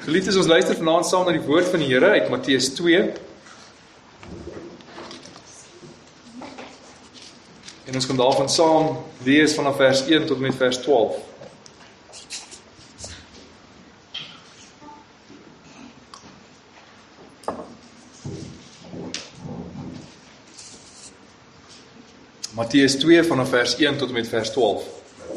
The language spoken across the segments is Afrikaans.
Geliefdes, ons luister vanaand saam na die woord van die Here uit Matteus 2. En ons kan daarvan saam lees vanaf vers 1 tot met vers 12. Matteus 2 vanaf vers 1 tot met vers 12.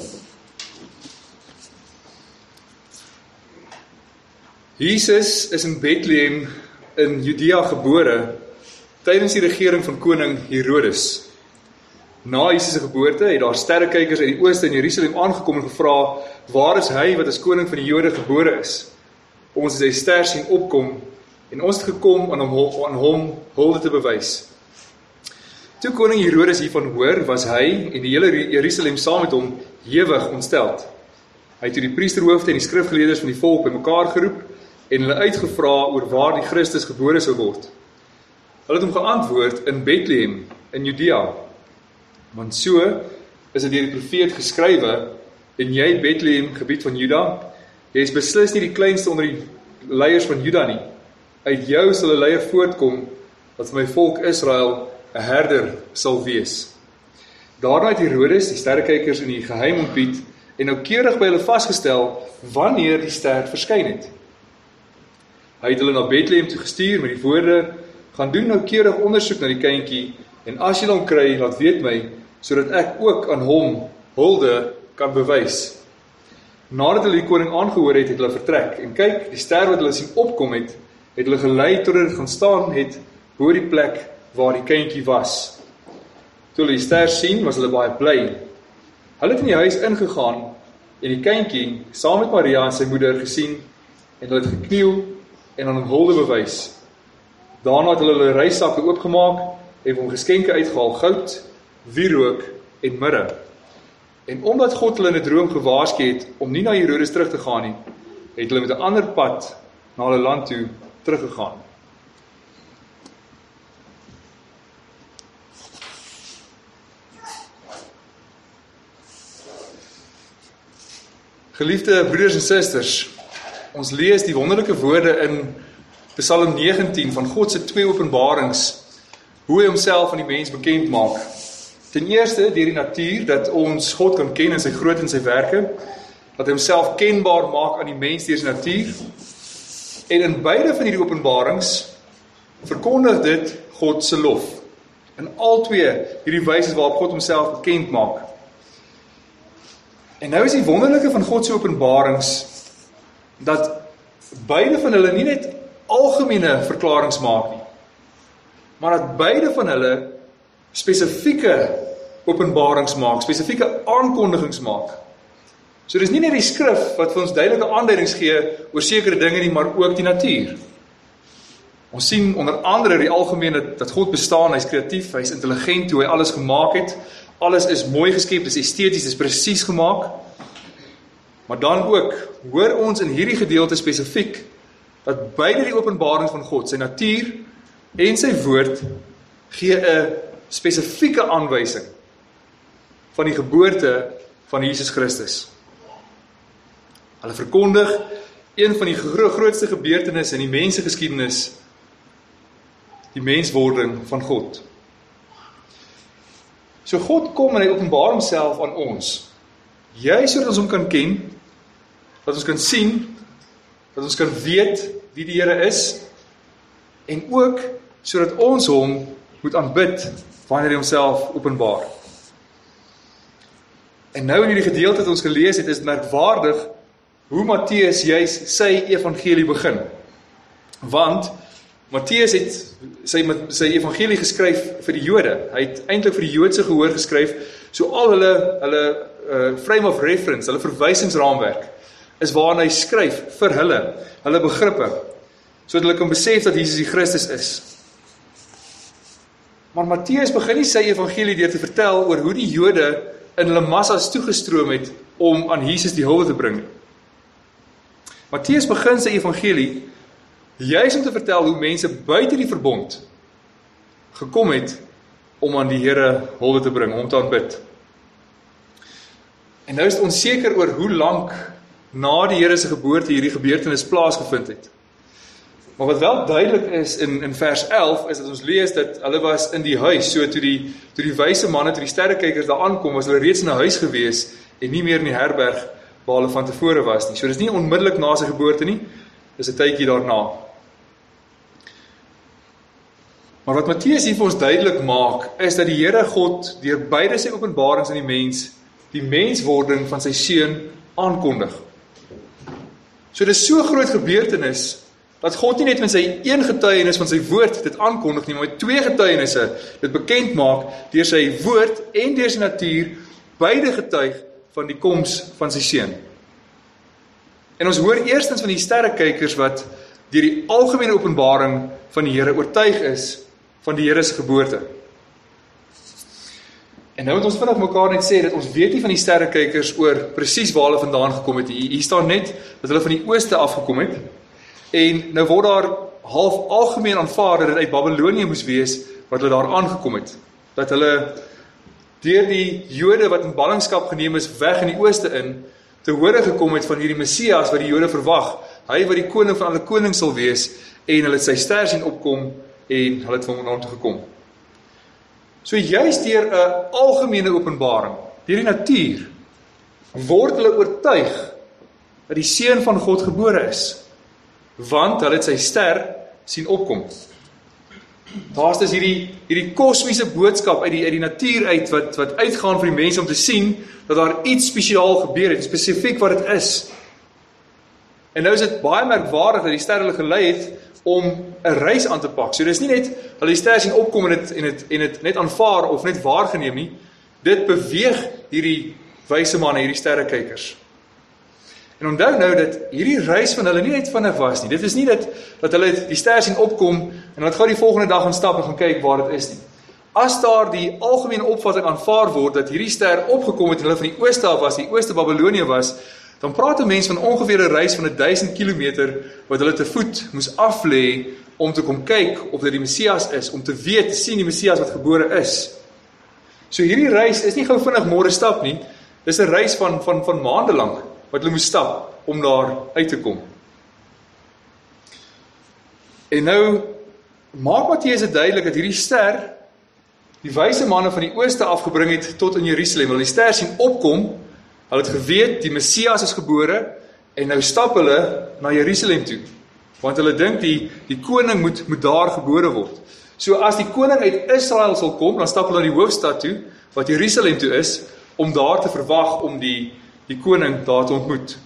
Jesus is in Bethlehem in Judea gebore tydens die regering van koning Herodes. Na Jesus se geboorte het daar sterrekykers uit die ooste in Jerusalem aangekom en gevra, waar is hy wat as koning van die Jode gebore is? Ons het sy ster sien opkom en ons het gekom aan hom hulde te bewys. Toe koning Herodes hiervan hoor, was hy en die hele Jerusalem saam met hom hewig ontsteld. Hy het toe die priesterhoofde en die skrifgeleerdes van die volk bymekaar geroep en hulle uitgevra oor waar die Christus gebore sou word. Hulle het hom geantwoord in Bethlehem, in Judea. Want so is dit deur die profeet geskrywe, en jy Bethlehem, gebied van Juda, jy is beslis nie die kleinste onder die leiers van Juda nie. Uit jou sal 'n leier voortkom, wat vir my volk Israel 'n herder sal wees. Daarna het Herodes die sterrekykers in die geheim ontbied en noukeurig by hulle vasgestel wanneer die ster verskyn het. Hy het hulle na Bethlehem toe gestuur met die woorde, gaan doen noukeurig ondersoek na die kindjie en as jy hom kry, laat weet my, sodat ek ook aan hom hulde kan bewys. Nadat hulle die koning aangehoor het, het hulle vertrek en kyk, die ster wat hulle sien opkom het hulle gelei tot hulle gaan staan het bo die plek waar die kindjie was. Toe hulle die ster sien, was hulle baie bly. Hulle het in die huis ingegaan en die kindjie saam met Maria en sy moeder gesien en hulle het gekniel en aan hom hulde bewys. Daarna het hulle reissakke oopgemaak en hom geskenke uitgehaal, goud, wierook en mirre. En omdat God hulle in 'n droom gewaarsku het om nie na Herodes terug te gaan nie, het hulle met 'n ander pad na hulle land toe teruggegaan. Geliefde broeders en susters, ons lees die wonderlike woorde in Psalm 19 van God se twee openbarings, hoe hy homself aan die mens bekend maak. Ten eerste deur die natuur, dat ons God kan ken in sy groot en sy werke, dat hy homself kenbaar maak aan die mens deur sy natuur, en in beide van hierdie openbarings verkondig dit God se lof. In al twee hierdie wyse waarop God homself bekend maak. En nou is die wonderlike van God se openbarings, dat beide van hulle nie net algemene verklaringe maak nie, maar dat beide van hulle spesifieke openbarings maak, spesifieke aankondigings maak. So dis nie net die skrif wat vir ons duidelike aanduidings gee oor sekere dinge nie, maar ook die natuur. Ons sien onder andere die algemeen dat God bestaan, hy is kreatief, hy is intelligent, hoe hy alles gemaak het, alles is mooi geskep, dis esteties, dis presies gemaak. Maar dan ook, hoor ons in hierdie gedeelte spesifiek, dat beide die openbarings van God, sy natuur en sy woord, gee 'n spesifieke aanwysing van die geboorte van Jesus Christus. Hulle verkondig een van die grootste gebeurtenisse in die mensgeskiedenis, die menswording van God. So God kom en hy openbaar homself aan ons, juist sodat ons hom kan ken, dat ons kan sien, dat ons kan weet wie die Here is, en ook sodat ons hom moet aanbid wanneer hy homself openbaar. En nou in hierdie gedeelte wat ons gelees het, is dit merkwaardig hoe Matteus juis sy evangelie begin. Want Matteus het sy evangelie geskryf vir die Jode. Hy het eintlik vir die Joodse gehoor geskryf, so al hulle frame of reference, hulle verwysingsraamwerk, is waarna hy skryf vir hulle begrippe, sodat hulle kan besef dat Jesus die Christus is. Maar Matteus begin nie sy evangelie deur te vertel oor hoe die Jode in hulle massas toegestroom het om aan Jesus die hulde te bring. Matteus begin sy evangelie juis om te vertel hoe mense buite die verbond gekom het om aan die Here hulde te bring, om te aanbid. En nou is het onseker oor hoe lank na die Here se geboorte hierdie gebeurtenis plaasgevind het. Maar wat wel duidelik is in vers 11, is dat ons lees dat hulle was in die huis, so toe die wyse manne, toe die sterrekykers daar aankom, was hulle reeds in 'n huis gewees, en nie meer in die herberg waar hulle van tevore was nie. So dis nie onmiddellik na sy geboorte nie, dis 'n tydjie daarna. Maar wat Matteus hier vir ons duidelik maak, is dat die Here God, deur beide sy openbarings aan die menswording van sy seun aankondig. So dis so groot gebeurtenis, dat God nie net met sy een getuienis van sy woord dit aankondig nie, maar met 2 getuienisse dit bekend maak, deur sy woord en deur sy natuur, beide getuig van die koms van sy seun. En ons hoor eerstens van die sterrekykers wat deur die algemene openbaring van die Here oortuig is van die Here se geboorte. En nou moet ons vinnig mekaar net sê dat ons weet nie van die sterrekykers oor presies waar hulle vandaan gekom het. Hier staan net dat hulle van die ooste afgekom het. En nou word daar half algemeen aanvaar dat dit uit Babylonië moes wees wat hulle daar aangekom het. Dat hulle deur die Jode wat in ballingskap geneem is weg in die ooste in, te hore gekom het van hierdie Messias wat die Jode verwag. Hy wat die koning van alle konings sal wees, en hulle het sy ster sien opkom en hulle het van hom toe gekom. So juist deur 'n algemene openbaring, deur die natuur, word hulle oortuig dat die seun van God gebore is, want hulle het sy ster sien opkom. Daar's dus hierdie kosmiese boodskap uit die natuur uit wat uitgaan vir die mense om te sien dat daar iets spesiaal gebeur het, spesifiek wat dit is. En nou is dit baie merkwaardig dat die ster hulle gelei het om 'n reis aan te pak. So dis nie net hulle die ster sien opkom en dit net aanvaar of net waargeneem nie. Dit beweeg hierdie wyse manne, hierdie sterrekykers. En onthou nou dat hierdie reis van hulle nie net vinnig was nie. Dit is nie dat hulle die ster sien opkom en dan gou die volgende dag gaan stap en gaan kyk waar dit is nie. As daar die algemene opvatting aanvaar word dat hierdie ster opgekom het en hulle van die ooste af was, die ooste Babylonië was, dan praat 'n mens van ongeveer 'n reis van 1000 kilometer wat hulle te voet moes aflê om te kom kyk of dit die Messias is, om te weet, te sien die Messias wat gebore is. So hierdie reis is nie gou vinnig môre stap nie, dis 'n reis van maande lank wat hulle moes stap om daar uit te kom. En nou maak Matteus dit duidelik dat hierdie ster die wyse manne van die ooste afgebring het tot in Jerusalem. Hulle die ster sien opkom, hulle het geweet die Messias is gebore en nou stap hulle na Jerusalem toe. Want hulle dink die koning moet daar gebore word. So as die koning uit Israel sal kom, dan stap hulle na die hoofstad toe, wat Jerusalem toe is, om daar te verwag om die koning daar te ontmoet.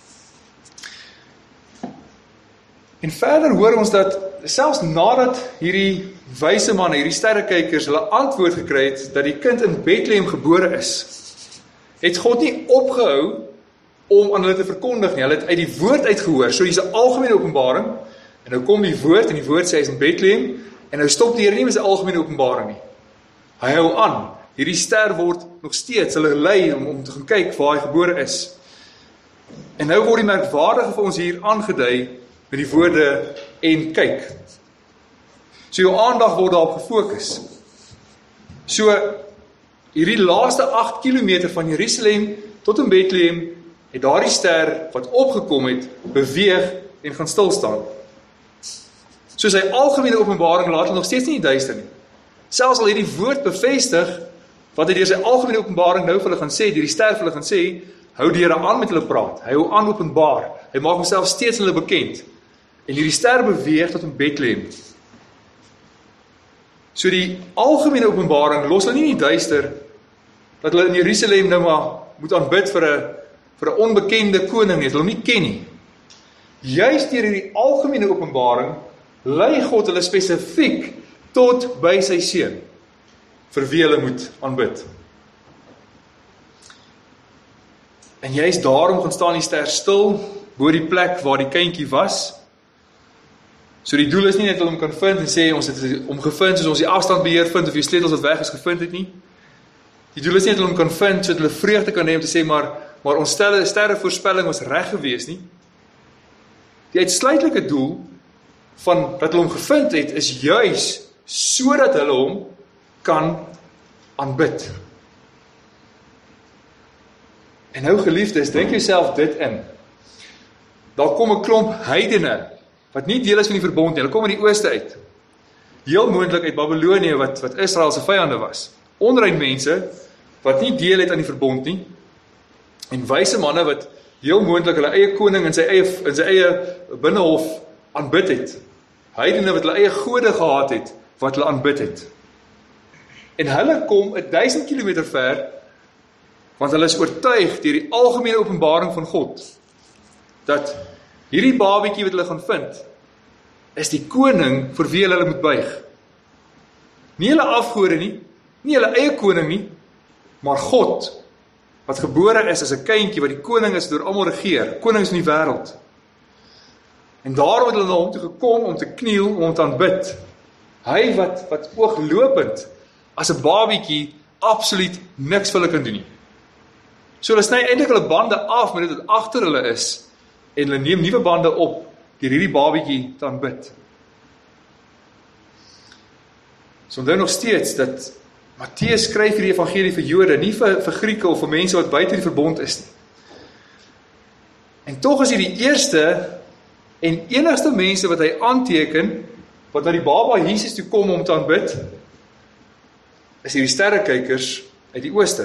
En verder hoor ons dat selfs nadat hierdie wyse manne, hierdie sterrekykers, hulle antwoord gekry het dat die kind in Bethlehem gebore is, het God nie opgehou om aan hulle te verkondig nie. Hulle het uit die woord uitgehoor. So dis 'n algemene openbaring en nou kom die woord en die woord sê hy is in Bethlehem en nou stop die Here nie met sy algemene openbaring nie. Hy hou aan. Hierdie ster word nog steeds hulle lei om te gaan kyk waar hy gebore is. En nou word die merkwaardige vir ons hier aangedui met die woorde en kyk. So jou aandag word daarop gefokus. So hierdie laaste 8 kilometer van Jerusalem tot in Bethlehem het daardie ster wat opgekom het, beweeg en gaan stil staan. So sy algemene openbaring laat hulle nog steeds nie duister nie. Selfs al het die woord bevestig wat hy deur sy algemene openbaring nou vir hulle gaan sê, deur die ster vir hulle gaan sê, hou die Here aan met hulle praat. Hy hou aan openbaar. Hy maak homself steeds hulle bekend. En hierdie ster beweeg tot in Bethlehem. So die algemene openbaring los hulle nie duister dat hulle in Jerusalem nou maar moet aanbid vir 'n onbekende koning nie, hulle nie ken nie. Juist deur hierdie algemene openbaring lei God hulle spesifiek tot by sy seun vir wie hulle moet aanbid. En juist daarom gaan staan die ster stil bo die plek waar die kindjie was. So die doel is nie net om hom kan vind en sê ons het hom gevind soos ons die afstandbeheer vind of die sleutels wat weg is gevind het nie. Die doel is nie net om hom kan vind sodat hulle vreugde kan hê om te sê maar ons sterrevoorspelling was reg gewees nie. Die uitsluitlike doel van dat hulle hom gevind het is juis sodat hulle hom kan aanbid. En nou geliefdes, dink jouself dit in. daar kom 'n klomp heidene, wat nie deel is van die verbond nie, hulle kom in die ooste uit. Heel moontlik uit Babylonië, wat Israel se vyande was. Onrein mense, wat nie deel het aan die verbond nie, en wyse manne wat heel moontlik hulle eie koning in sy eie binnehof aanbid het. Heidene wat hulle eie gode gehad het, wat hulle aanbid het. En hulle kom 1000 kilometer ver, want hulle is oortuig deur die algemene openbaring van God, dat hierdie babietjie wat hulle gaan vind, is die koning vir wie hulle moet buig. Nie hulle afgode nie, nie hulle eie koning nie, maar God, wat gebore is as 'n kindjie, wat die koning is deur almal regeer, koning in die wêreld. En daarom het hulle na hom toe gekom om te kniel, om hom te aanbid. Hy wat ooglopend, as 'n babietjie, absoluut niks vir hulle kan doen nie. So hulle sny eintlik hulle bande af met dit wat agter hulle is, en hulle neem nuwe bande op, deur hierdie babietjie te aanbid. So onthou nog steeds, dat Matteus skryf hierdie evangelie vir Jode, nie vir Grieke of vir mense wat buite die verbond is nie. En tog is hy die eerste en enigste mense wat hy aanteken, wat na die baba Jesus toe kom om te aanbid, is hierdie sterrekykers uit die ooste.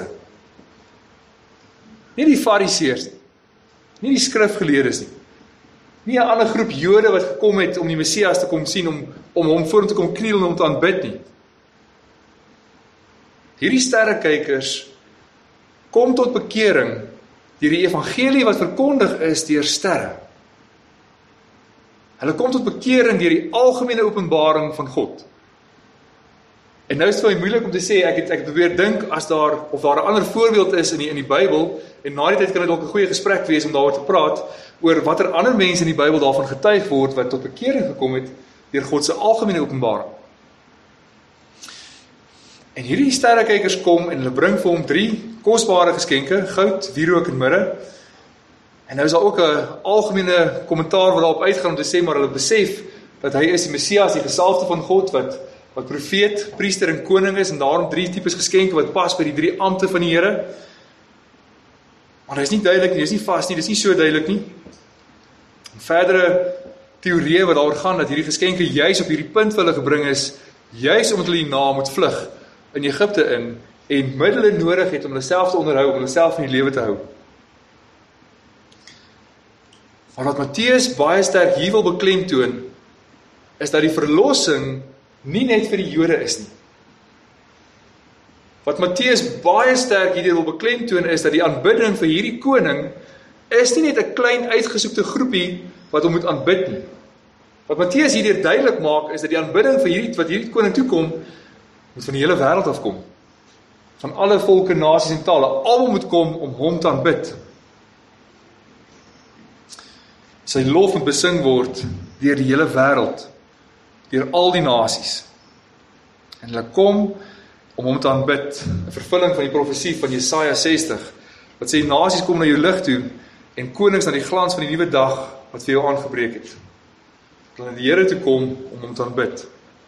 Nie die fariseërs nie, nie die skrifgeleerdes nie, nie 'n ander groep Jode wat gekom het om die Messias te kom sien, om hom voor hom te kom kniel en hom te aanbid nie. Hierdie sterrekykers kom tot bekering deur die evangelie wat verkondig is deur sterre. Hulle kom tot bekering deur die algemene openbaring van God. En nou is dit vir my moeilik om te sê, ek het probeer dink of daar 'n ander voorbeeld is in die Bybel, en na die tyd kan dit dalk 'n goeie gesprek wees om daaroor te praat, oor watter ander mense in die Bybel daarvan getuig word, wat tot bekering gekom het deur God se algemene openbaring. En hierdie sterrekykers kom en hulle bring vir hom 3 kosbare geskenke, goud, wierook en mirre. En nou is daar ook 'n algemene kommentaar wat daarop uitgaan om te sê, maar hulle besef dat hy is die Messias, die gesalfde van God, wat profeet, priester en koning is, en daarom 3 tipes geskenke wat pas by die 3 ampte van die Here. Maar dit is nie duidelik nie, dit is nie vas nie, dit is nie so duidelik nie. En verdere teorieë wat daaroor gaan, dat hierdie geskenke juis op hierdie punt vir hulle gebring is, juis omdat hulle hierna moet vlug in Egipte in, en middele nodig het om hulle self te onderhou, om hulle self in die lewe te hou. Maar wat Matteus baie sterk hier wil beklemtoon, is dat die verlossing nie net vir die Jode is nie. Wat Matteus baie sterk hierdie wil beklemtoon is, dat die aanbidding vir hierdie koning is nie net 'n klein uitgesoekte groepie wat hom moet aanbid nie. Wat Matteus hierdeur duidelik maak, is dat die aanbidding vir wat hierdie koning toekom, moet van die hele wêreld afkom. Van alle volke, nasies en tale, almal moet kom om hom te aanbid. Sy lof moet besing word deur die hele wêreld, deur al die nasies. En hulle kom om hom te aanbid, 'n vervulling van die profesie van Jesaja 60, wat sê, nasies kom na jou lig toe, en konings na die glans van die nuwe dag, wat vir jou aangebreek het. Hulle na die Here toe kom om hom te aanbid.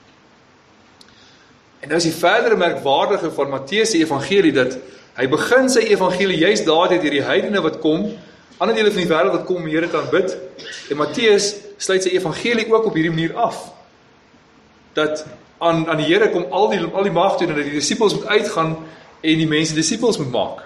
En nou is die verdere merkwaardige van Matteus se evangelie, dat hy begin sy evangelie juist daardeur deur die heidene wat kom, ander dele van die wêreld wat kom om die Here te aanbid, en Matteus sluit sy evangelie ook op hierdie manier af, dat aan die Here kom al die mag toe, en dat die disippels moet uitgaan, en die mense disippels moet maak.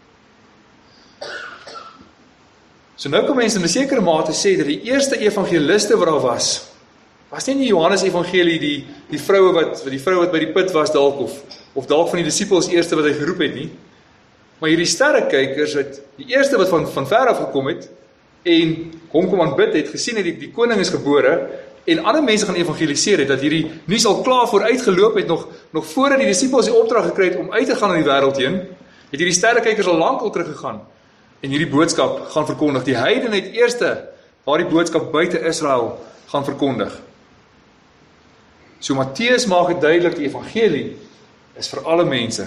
So nou kan mense in 'n sekere mate sê, dat die eerste evangeliste wat daar was nie die Johannes evangelie, die vroue wat by die put was dalk, of dalk van die disippels eerste wat hy geroep het nie, maar hierdie sterrekykers, die eerste wat van ver af gekom het, en hom kom aanbid het, gesien het die koning is gebore, en ander mense gaan evangeliseer het, dat hierdie nuus al klaar vooruitgeloop het, nog voordat die disippels die opdrag gekry het om uit te gaan in die wêreld heen, het hierdie sterrekykers al lank al teruggegaan, en hierdie boodskap gaan verkondig. Die heidene het eerste waar die boodskap buite Israel gaan verkondig. So Matteus maak dit duidelik, die evangelie is vir alle mense.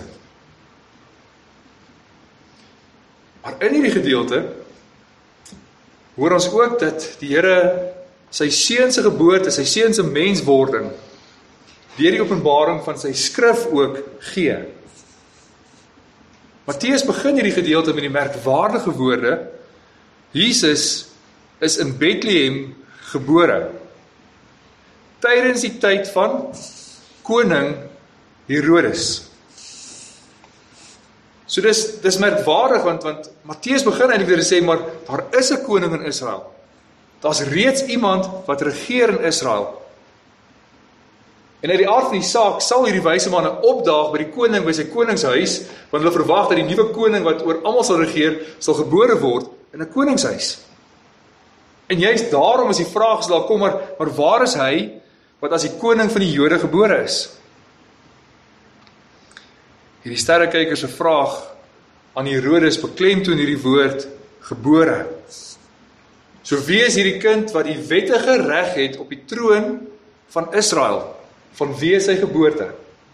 Maar in hierdie gedeelte hoor ons ook dat die Here sy seun se geboorte, sy seun se menswording, deur die openbaring van sy skrif ook gee. Matteus begin hierdie gedeelte met die merkwaardige woorde, Jesus is in Bethlehem gebore, tydens die tyd van koning Herodes. So dis merkwaardig, want Matteus begin eintlik weer sê, maar daar is 'n koning in Israel. Daar's reeds iemand wat regeer in Israel. En uit die aard van die saak sal hierdie wyse manne opdaag by die koning by sy koningshuis, want hulle verwag dat die nuwe koning wat oor almal sal regeer, sal gebore word in 'n koningshuis. En juist daarom is die vraag gestel, kom maar waar is hy wat as die koning van die Jode gebore is? Hierdie sterrekykers se vraag aan Herodes beklemtoon hierdie woord gebore. So wie is hierdie kind wat die wettige reg het op die troon van Israel? Van wie is sy geboorte?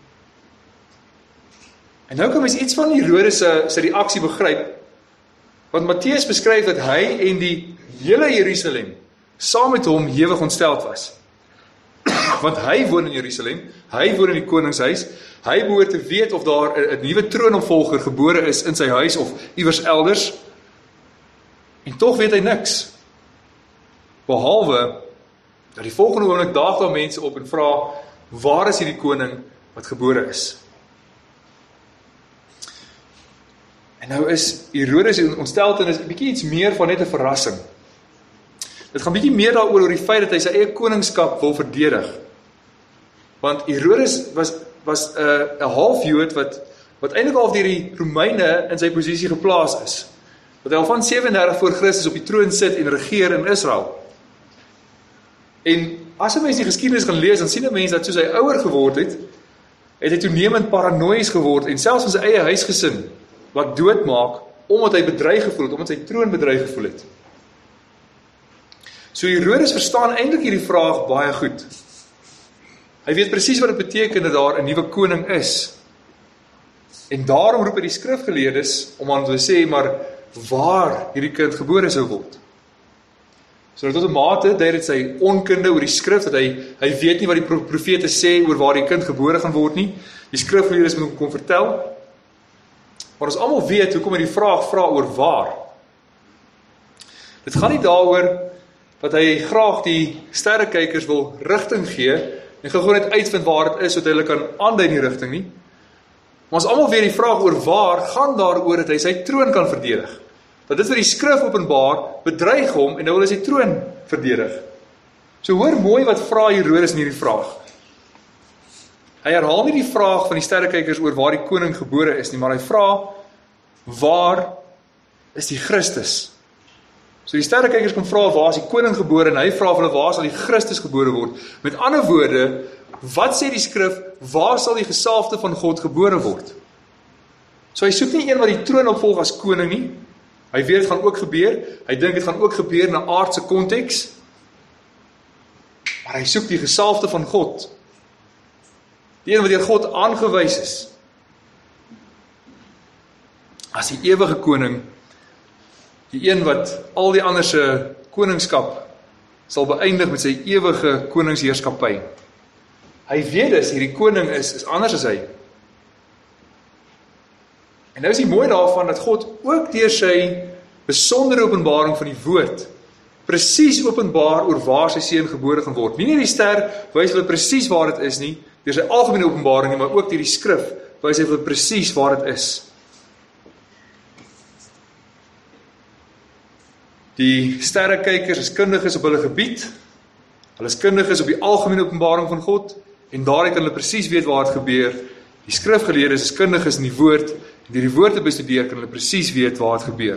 En nou kan mens iets van Herodes se reaksie begryp, want Matteus beskryf dat hy en die hele Jerusalem saam met hom hewig ontsteld was. Want hy woon in Jerusalem, hy woon in die koningshuis, hy behoort te weet of daar 'n nuwe troonopvolger gebore is in sy huis of iewers elders, en tog weet hy niks, behalwe dat die volgende oomblik daag daar mense op en vra, waar is hierdie koning wat gebore is? En nou is Herodes ontsteltenis 'n bietjie iets meer van net 'n verrassing. Dit gaan bietjie meer daaroor oor die feit dat hy sy eie koningskap wil verdedig. Want Herodes was 'n half-Jood wat eintlik al deur die Romeine in sy posisie geplaas is. Dat hy al van 37 voor Christus op die troon sit en regeer in Israel. En as 'n mens die geskiedenis gaan lees, dan sien 'n mens dat soos hy ouer geword het hy toenemend paranoïes geword en selfs in sy eie huisgesin wat doodmaak omdat hy bedreig gevoel het, omdat sy troon bedreig gevoel het. So Herodes verstaan eintlik hierdie vraag baie goed. Hy weet presies wat dit beteken dat daar 'n nuwe koning is. En daarom roep hy die skrifgeleerdes om aan te sê, maar waar hierdie kind gebore sou word. So tot 'n mate dui dit sy onkunde oor die skrif, dat hy weet nie wat die profete sê oor waar die kind gebore gaan word nie. Die skrifgeleerdes moet hom kom vertel. Maar ons almal weet hoekom hy die vraag vra oor waar. Dit gaan nie daaroor dat hy graag die sterrekykers wil rigting gee en gewoon net uitvind waar dit is, sodat hulle kan aandui in die rigting nie. Maar ons almal weet die vraag oor waar gaan daaroor dat hy sy troon kan verdedig. Dat dit vir die skrif openbaar, bedreig hom en nou wil hy sy troon verdedig. So hoor mooi wat vra Herodes in hierdie vraag. Hy herhaal nie die vraag van die sterrekykers oor waar die koning gebore is nie, maar hy vra, waar is die Christus? So die sterrekykers kom vra, waar is die koning gebore? En hy vra vir hulle, waar sal die Christus gebore word? Met ander woorde, wat sê die skrif, waar sal die gesalfde van God gebore word? So hy soek nie een wat die troon opvolg as koning nie. Hy weet dit gaan ook gebeur. Hy dink dit gaan ook gebeur in 'n aardse konteks. Maar hy soek die gesalfde van God. Die een wat deur God aangewys is. As die ewige koning, die een wat al die ander se koningskap sal beëindig met sy ewige koningsheerskappy. Hy weet dus, hierdie koning is anders as hy. En nou is die mooi daarvan dat God ook deur sy besondere openbaring van die woord presies openbaar oor waar sy seun gebore gaan word. Nie net die ster wys hulle presies waar dit is nie, deur sy algemene openbaring nie, maar ook deur die skrif wys hy hulle presies waar dit is. Die sterrekykers is kundiges op hulle gebied. Hulle is kundiges op die algemene openbaring van God en daaruit kan hulle presies weet waar dit gebeur. Die skrifgeleerdes is kundiges in die woord en deur die woord te bestudeer kan hulle presies weet waar dit gebeur.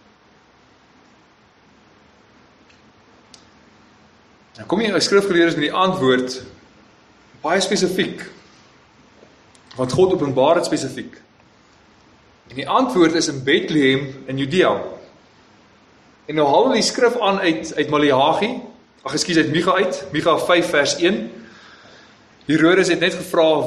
Dan kom jy skrifgeleerdes met die antwoord baie spesifiek. Want God openbaar dit spesifiek. En die antwoord is in Bethlehem in Judea. En nou haal hulle die skrif aan uit Maleagi, uit Micha uit, Micha 5 vers 1. Herodes het net gevra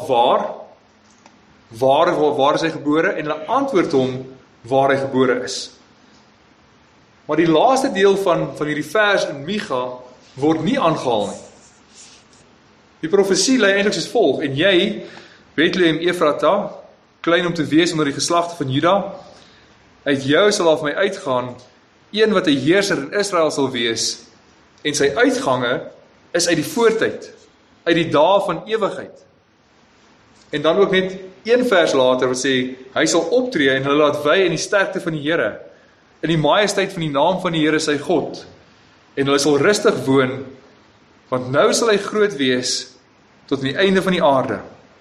waar is hy gebore, en hulle antwoord hom waar hy gebore is. Maar die laaste deel van hierdie vers in Micha word nie aangehaal nie. Die profesie lei eintlik soos volg, en jy, Bethlehem Efrata, klein om te wees onder die geslagte van Juda, uit jou sal af my uitgaan een wat 'n heerser in Israel sal wees, en sy uitgange is uit die voortyd, uit die dae van ewigheid. En dan ook net een vers later wat sê, hy sal optree en hulle laat wy in die sterkte van die Here, in die majesteit van die naam van die Here sy God, en hulle sal rustig woon, want nou sal hy groot wees tot aan die einde van die aarde.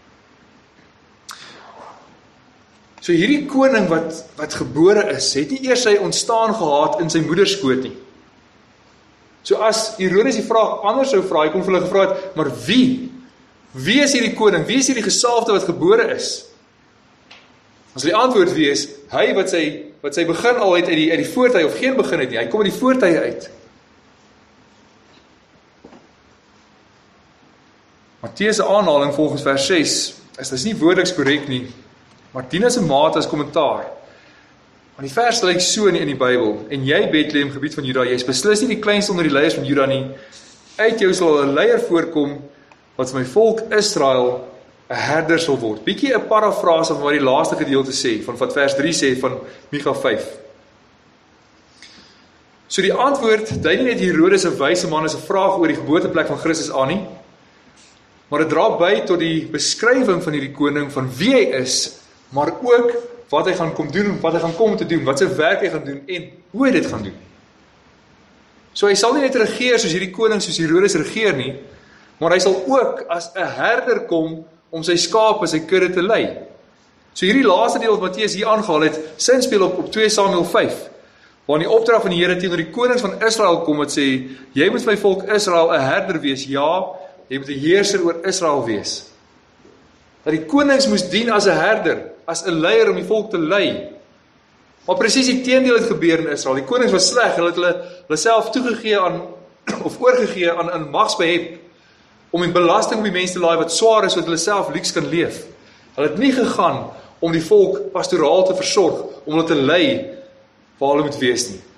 So hierdie koning wat gebore is, het nie eers sy ontstaan gehad in sy moederskoot nie. So as Herodes die vraag anders sou vra, hy kom vir hulle gevra het, maar wie? Wie is hierdie koning? Wie is hierdie gesalfde wat gebore is? As die antwoord wees, hy wat sy begin al het uit die voortye, of geen begin het nie, hy kom uit die voortye uit. Matteus se aanhaling volgens vers 6, is nie woordeliks korrek nie, maar dien as 'n mate as kommentaar. Want die vers lyk so in die Bybel, en jy Bethlehem, gebied van Juda, jy is beslis nie die kleinste onder die leiers van Juda nie, uit jou sal 'n leier voorkom, wat vir my volk Israel 'n herder sal word. Bietjie 'n parafrase van wat die laaste gedeelte sê, van wat vers 3 sê van Micha 5. So die antwoord, dui nie net Herodes 'n wyse man is 'n vraag oor die geboorteplek van Christus aan nie, maar dit dra by tot die beskrywing van hierdie koning, van wie hy is, maar ook wat hy gaan kom doen, wat hy gaan kom te doen, wat sy werk hy gaan doen, en hoe hy dit gaan doen. So hy sal nie net regeer soos hierdie koning, soos Herodes regeer nie, maar hy sal ook as 'n herder kom, om sy skape, sy kudde te lei. So hierdie laaste deel wat Matteus hier aangehaal het, sin speel op 2 Samuel 5, waar in die opdrag van die Here teenoor die konings van Israel kom, wat sê, jy moet my volk Israel 'n herder wees, ja, jy moet 'n heerser oor Israel wees. Dat die konings moes dien as 'n herder, as 'n leier om die volk te lei. Maar presies die teendeel het gebeur in Israel. Die konings was sleg, hulle het hulle self toegegee aan, of oorgegee aan magsbehep, om die belasting op die mense te laai wat swaar is, sodat hulle self luks kan leef. Hulle het nie gegaan om die volk pastoraal te versorg, om hulle te lei waar hulle moet wees nie.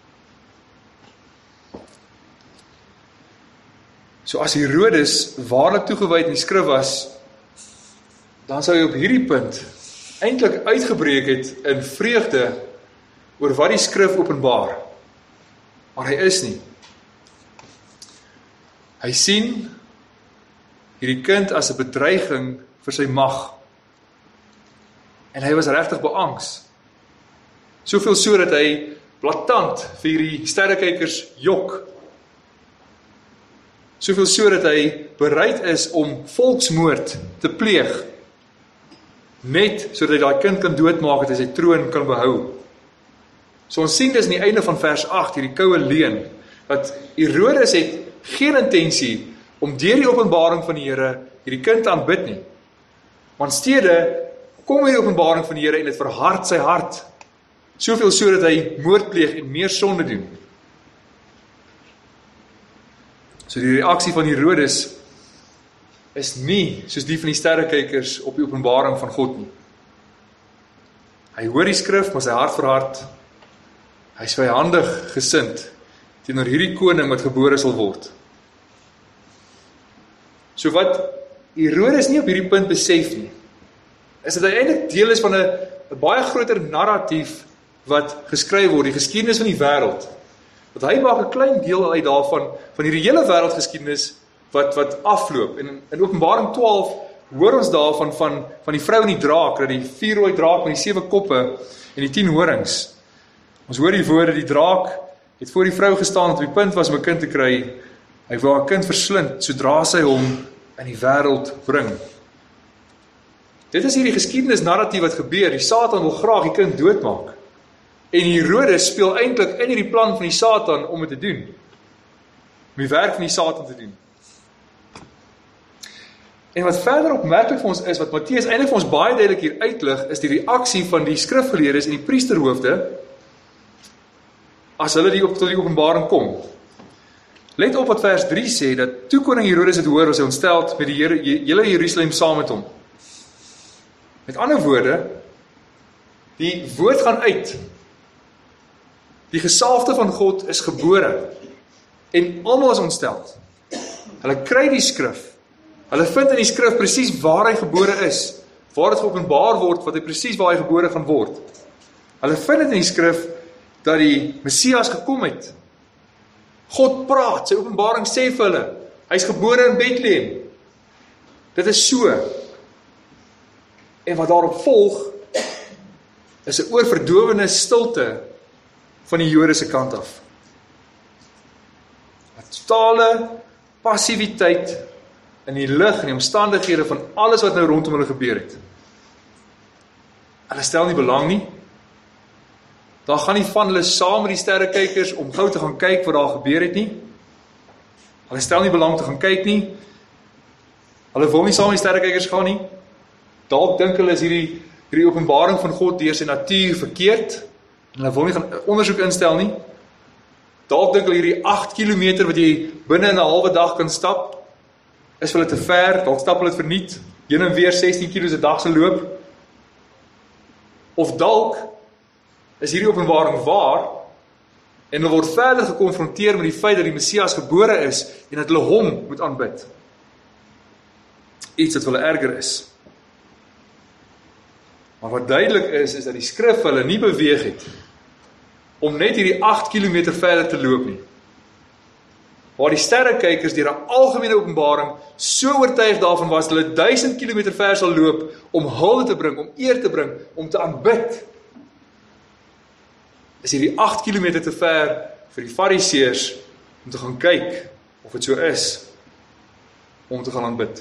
So as Herodes waarlik toegewyd in die skrif was, dan sou hy op hierdie punt eintlik uitgebreek het in vreugde oor wat die skrif openbaar. Maar hy is nie. Hy sien hierdie kind as 'n bedreiging vir sy mag. En hy was regtig beangs. Soveel so dat hy blaatant vir hierdie sterrekykers jok. Soveel so dat hy bereid is om volksmoord te pleeg, net sodat hy daai kind kan doodmaak en hy sy troon kan behou. So ons sien dis in die einde van vers 8, hierdie koue leuen, dat Herodes het geen intensie om deur die openbaring van die Here hierdie kind te aanbid nie. Want steede kom hierdie openbaring van die Here en dit verhard sy hart, soveel so dat hy moord pleeg en meer sonde doen. So die reaksie van Herodes is nie soos die van die sterrekykers op die openbaring van God nie. Hy hoor die skrif, maar sy hart verhard. Hy is vyandig gesind teenoor hierdie koning wat gebore sal word. So wat Herodes nie op hierdie punt besef nie, is dat hy eintlik deel is van 'n baie groter narratief wat geskryf word, die geskiedenis van die wêreld. Want hy maak 'n klein deel uit daarvan, van hierdie hele wêreldgeskiedenis wat afloop. En in Openbaring 12 hoor ons daarvan van die vrou en die draak, dat die 4-rooi draak met die 7 koppe en die 10 horings. Ons hoor die woorde, die draak het voor die vrou gestaan wat op die punt was om 'n kind te kry. Hy wou haar kind verslind sodra sy hom in die wêreld bring. Dit is hierdie geskiedenis narratief wat gebeur. Die Satan wil graag die kind doodmaak. En Herodes speel eintlik in hierdie plan van die Satan om dit te doen. Om die werk van die Satan te doen. En wat verder opmerklik vir ons is, wat Matteus eintlik vir ons baie duidelik hier uitlig, is die reaksie van die skrifgeleerdes en die priesterhoofde as hulle tot die openbaring kom. Let op wat vers 3 sê, dat toe koning Herodes het hoor, was hy ontsteld met die hele Jerusalem saam met hom. Met ander woorde, die woord gaan uit. Die gesalfde van God is gebore. En almal is ontsteld. Hulle kry die skrif. Hulle vind in die skrif presies waar hy gebore is. Waar dit geopenbaar word, wat hy presies waar hy gebore gaan word. Hulle vind dit in die skrif, dat die Messias gekom het. God praat, sy openbaring sê vir hulle, hy is gebore in Bethlehem. Dit is so. En wat daarop volg, is 'n oorverdowende stilte van die Jode se kant af. 'n Totale passiwiteit in die lig en die omstandighede van alles wat nou rondom hulle gebeur het. Hulle stel nie belang nie. Daar gaan nie van hulle saam met die sterrekykers om gou te gaan kyk wat daar gebeur het nie. Hulle stel nie belang te gaan kyk nie. Hulle wil nie saam met die sterrekykers gaan nie. Dalk dink hulle is hierdie openbaring van God deur sy natuur verkeerd. En hulle wil nie gaan ondersoek instel nie. Dalk dink hulle hierdie 8 kilometer wat jy binne in 'n halwe dag kan stap, is vir hulle te ver. Dalk stap hulle dit verniet. Heen en weer 16 km 'n dag se loop. Of dalk is hierdie openbaring waar en hulle word verder gekonfronteer met die feit dat die Messias gebore is en dat hulle hom moet aanbid. Iets wat hulle erger is. Maar wat duidelik is dat die skrif hulle nie beweeg het om net hierdie 8 kilometer verder te loop nie. Waar die sterrekykers deur 'n algemene openbaring so oortuig daarvan was, hulle 1000 kilometer ver sal loop om hulde te bring, om eer te bring, om te aanbid. Is hierdie 8 kilometer te ver vir die fariseërs om te gaan kyk of dit so is, om te gaan aanbid.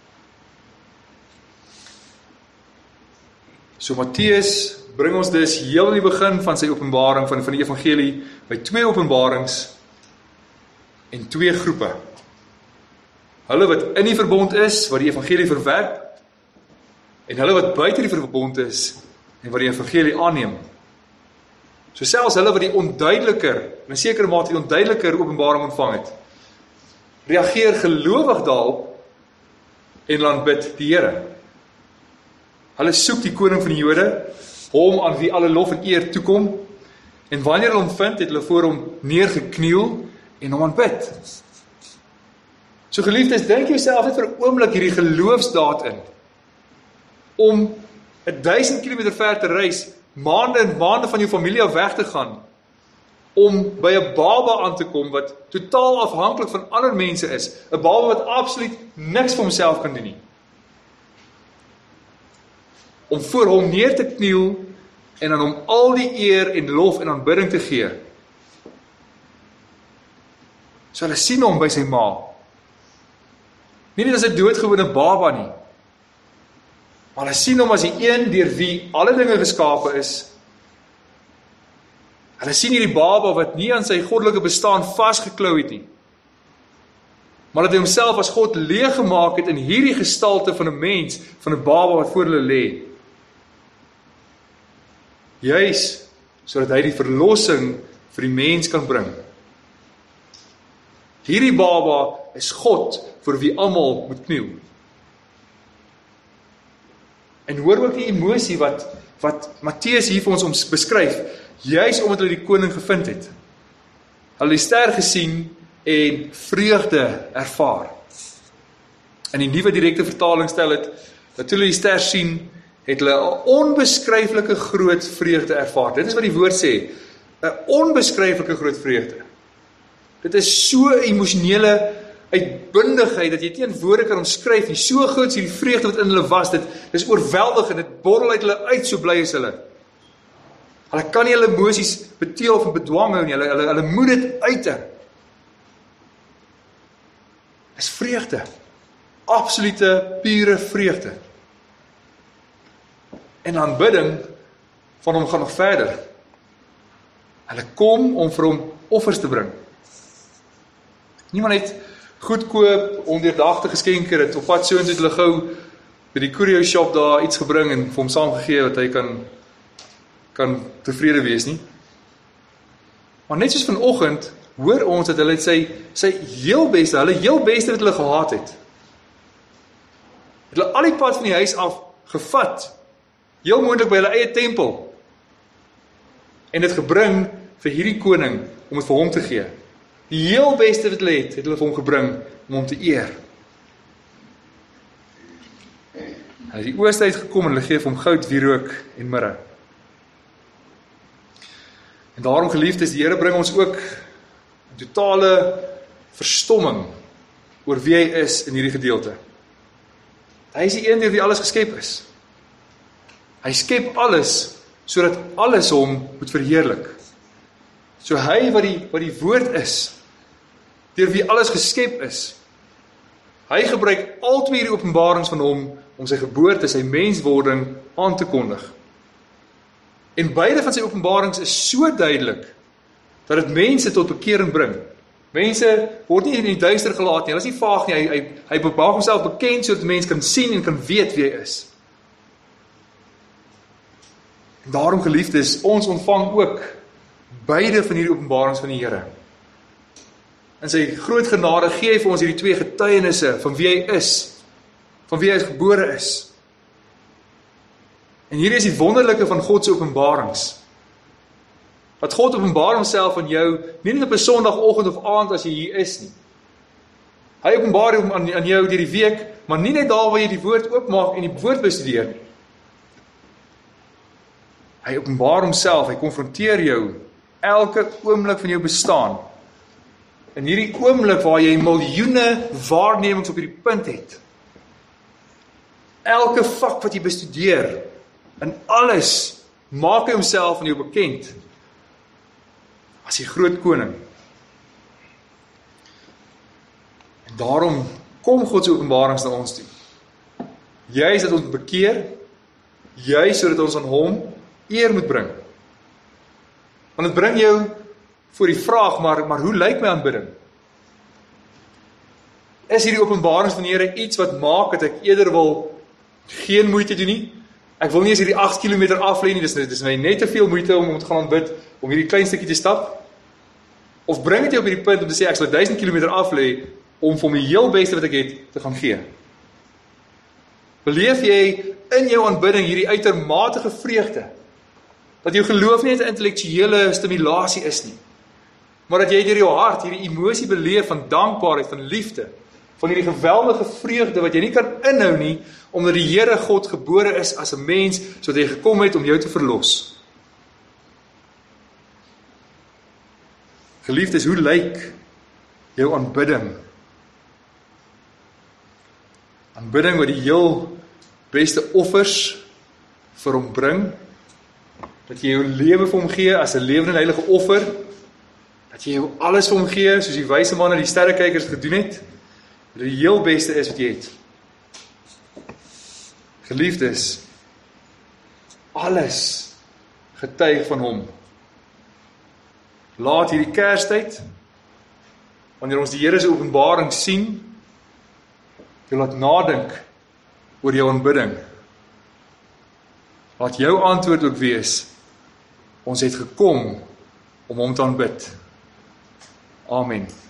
So Matteus bring ons dus heel in die begin van sy openbaring van die evangelie by 2 openbarings en 2 groepe. Hulle wat in die verbond is, wat die evangelie verwerp, en hulle wat buite die verbond is en wat die evangelie aanneem. So selfs hulle wat die onduideliker, in 'n sekere mate die onduideliker openbaring ontvang het, reageer gelowig daarop en laat bid die Here. Hulle soek die koning van die Jode, hom aan wie alle lof en eer toekom, en wanneer hulle hom vind, het hulle voor hom neergekniel en hom aanbid. So geliefdes, dink jouself net vir 'n oomblik hierdie geloofsdaad in, om 1000 kilometer ver te reis, maande en maande van jou familie af weg te gaan, om by 'n baba aan te kom wat totaal afhanklik van ander mense is, 'n baba wat absoluut niks vir homself kan doen nie. Om voor hom neer te kniel en aan hom al die eer en lof en aanbidding te gee. So hulle sien hom by sy ma. Nie net as 'n doodgewone baba nie, maar hulle sien hom as die een deur wie alle dinge geskape is. Hulle sien hierdie baba wat nie aan sy goddelike bestaan vasgeklou het nie, maar dat hy homself as God leeg gemaak het in hierdie gestalte van 'n mens, van 'n baba wat voor hulle lê. Juis sodat hy die verlossing vir die mens kan bring. Hierdie baba is God vir wie almal moet kniel. En hoor ook die emosie wat Matteus hier vir ons beskryf, juis omdat hulle die koning gevind het. Hulle die ster gesien en vreugde ervaar. In die nuwe direkte vertaling stel dit, dat toe hulle die ster sien, het hulle 'n onbeskryflike groot vreugde ervaar. Dit is wat die woord sê, 'n onbeskryflike groot vreugde. Dit is so 'n emosionele uitbundigheid, dat jy teen woorde kan omskryf nie. So groot is hierdie vreugde wat in hulle was, dit is oorweldigend, dit borrel uit hulle uit, so bly is hulle. Hulle kan nie hulle emosies beteel of bedwang hou nie, hulle moet dit uiter. Dis vreugde, absolute, pure vreugde. En aanbidding van hom gaan nog verder. Hulle kom om vir hom offers te bring. Niemand het goedkoop, ondeurdagte geskenke het op pad soontoe het hulle gou by die courier shop daar iets gebring en vir hom saamgegee wat hy kan tevrede wees nie. Maar net soos vanoggend hoor ons dat hulle sy heel beste, wat hulle gehad het. Het hulle al die pad van die huis af gevat, heel moontlik by hulle eie tempel, en dit gebring vir hierdie koning om dit vir hom te gee. Die heel beste wat hulle het hulle vir hom gebring om hom te eer. Hy het die ooste uitgekom en hulle gee vir hom goud, wierook en mirre. En daarom geliefdes, die Here bring ons ook in totale verstomming oor wie hy is in hierdie gedeelte. Hy is die een deur wie alles geskep is. Hy skep alles, sodat alles hom moet verheerlik. So hy wat die woord is, deur wie alles geskep is, hy gebruik al twee die openbarings van hom om sy geboorte, sy menswording aan te kondig. En beide van sy openbarings is so duidelik, dat dit mense tot bekering bring. Mense word nie in die duister gelaat nie, hulle is nie vaag nie, hy maak homself bekend, sodat mense kan sien en kan weet wie hy is. En daarom geliefdes, ons ontvang ook beide van hierdie openbarings van die Here. In sy groot genade gee hy vir ons hierdie twee getuienisse van wie hy is, van wie hy gebore is. En hier is die wonderlike van God se openbarings. Dat God openbaar homself aan jou, nie net op 'n Sondagoggend of aand as jy hier is nie. Hy openbaar hom aan jou deur die week, maar nie net daar waar jy die woord oopmaak en die woord bestudeer nie. Hy openbaar homself, hy konfronteer jou elke oomblik van jou bestaan. In hierdie oomblik waar jy miljoene waarnemings op hierdie punt het. Elke vak wat jy bestudeer, in alles maak hy homself aan jou bekend as die groot koning. En daarom kom God se openbarings na ons toe. Juist dat ons bekeer, juist sodat ons aan hom eer moet bring. Want dit bring jou voor die vraag, maar hoe lyk my aanbidding? Is hierdie openbarings van die Here iets wat maak dat ek eerder wil geen moeite doen nie? Ek wil nie eens hierdie 8 kilometer aflê nie, dis my net te veel moeite om te gaan aanbid, om hierdie klein stukkie te stap. Of bring dit jou op hierdie punt om te sê, ek sal 1000 kilometer aflê, om vir my heel beste wat ek het, te gaan gee. Beleef jy in jou aanbidding hierdie uitermate vreugde, dat jou geloof nie 'n intellektuele stimulasie is nie, maar dat jy deur jou hart hierdie emosie beleef van dankbaarheid, van liefde, van hierdie geweldige vreugde wat jy nie kan inhou nie, omdat die Here God gebore is as 'n mens, sodat hy gekom het om jou te verlos. Geliefdes, hoe lyk jou aanbidding? Aanbidding wat die heel beste offers vir hom bring, dat jy jou lewe vir hom gee as 'n lewende heilige offer, dat jy jou alles vir hom gee, soos die wyse man en die sterrekykers gedoen het, dat die heel beste is wat jy het. Geliefdes, alles getuig van hom. Laat hierdie Kerstyd, wanneer ons die Here se openbaring sien, jou laat nadink oor jou aanbidding. Laat jou antwoord ook wees, ons het gekom om hom te aanbid. Amen.